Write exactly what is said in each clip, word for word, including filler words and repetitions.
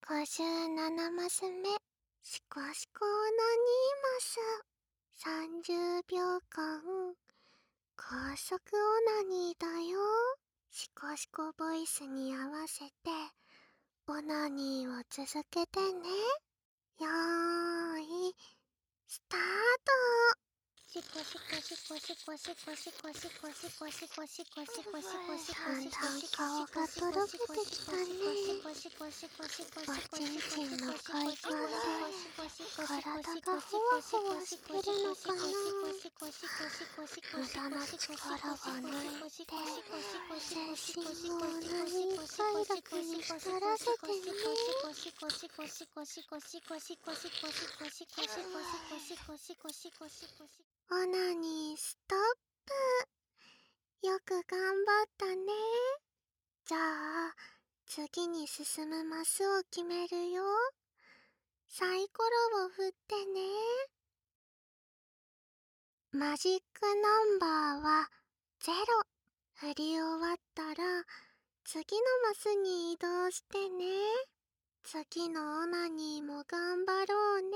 ごじゅうななマス目、シコシコオナニーマス。さんじゅうびょうかん、高速オナニーだよ。シコシコボイスに合わせて、オナニーを続けてね。よーい、スタート。シコシコシコシコシコシコシコシコシコシコシコシコシコシコ顔がとろけてきたね。おちんちんの快感で体がほわほわしてるのかな。無駄な力は抜いて全身をオナニー快楽に浸らせてね。オナニーストップ。よく頑張ったね。じゃあ次に進むマスを決めるよ。サイコロを振ってね。マジックナンバーはゼロ。振り終わったら次のマスに移動してね。次のオナニーも頑張ろうね。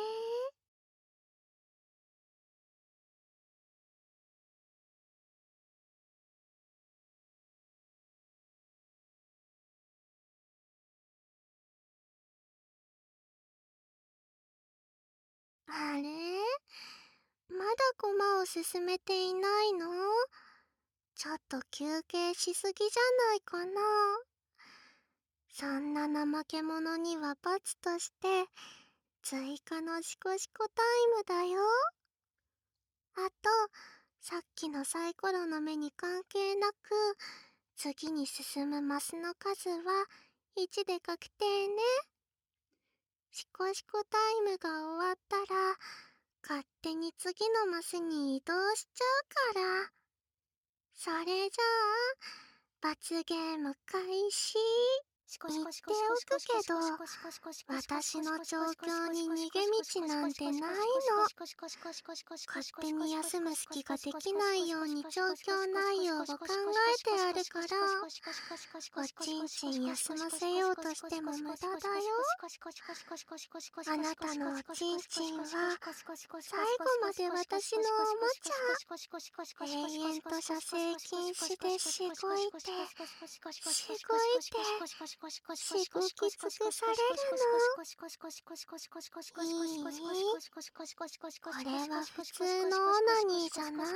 あれ？まだコマを進めていないの？ちょっと休憩しすぎじゃないかな。そんな怠け者には罰として追加のシコシコタイムだよ。あとさっきのサイコロの目に関係なく次に進むマスの数はいちで確定ね。シコシコタイムが終わったら勝手に次のマスに移動しちゃうから。それじゃあ罰ゲーム開始。言っておくけど私の状況に逃げ道なんてないの。勝手に休む隙ができないように状況内容を考えてあるから、おちんちん休ませようとしても無駄だよ。あなたのおちんちんは最後まで私のおもちゃ。永遠と射精禁止でしごいてしごいてしごき尽くされるの。いい？これは普通のオナニーじゃないの。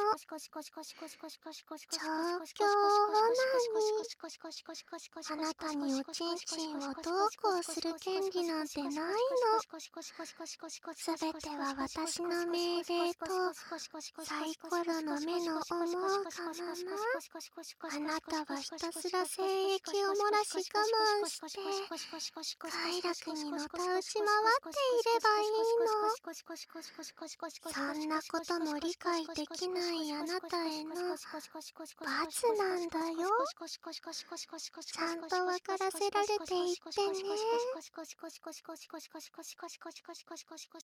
状況オナニー。あなたにおちんちんをどうこうする権利なんてないの。すべては私の命令とサイコロの目の思うがまま。あなたはひたすら精液を漏らし我慢して快楽にのたうち回っていればいいの。そんなことも理解できないあなたへの罰なんだよ。ちゃんと分からせられていってね。